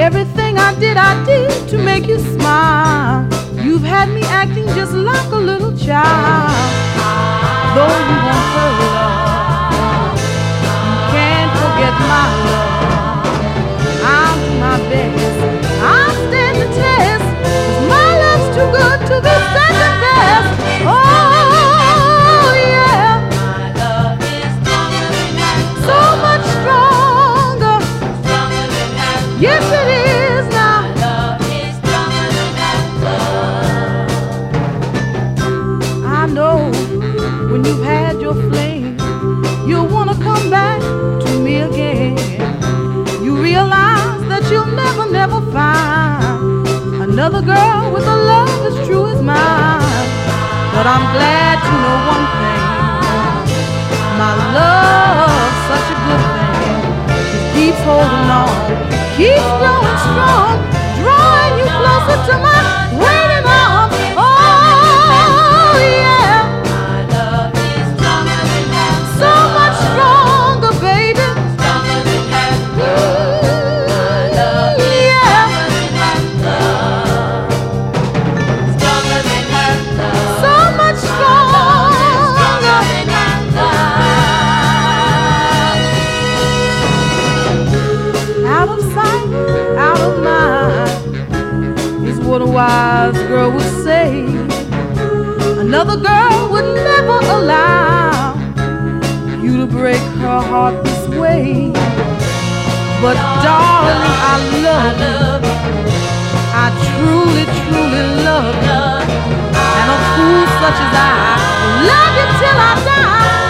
Everything I did to make you smile. You've had me acting just like a little child. Though you won't hurt, you can't forget my love. I'll do my best, I'll stand the test, 'cause my love's too good to be second best. Oh yeah, My love is stronger than that. so much stronger. Stronger than that. Yes it is now. My love is stronger than that love. I know when you've had your flame, you'll want to come back to me again. You realize that you'll never, never find another girl with a love as true as mine. But I'm glad to know one thing, my love's such a good thing. It keeps holding on, keeps growing strong, drawing you closer to my waiting arms. Oh yeah, My love is stronger than that. so much stronger, baby. Stronger than that love. My love is Yeah, stronger than that love. so much stronger. Stronger than that love. Out of sight, out of mind is what a wise girl would say. Another girl would never allow you to break her heart this way. But darling, I love you. I truly, truly love you. And a fool such as I will love you till I die.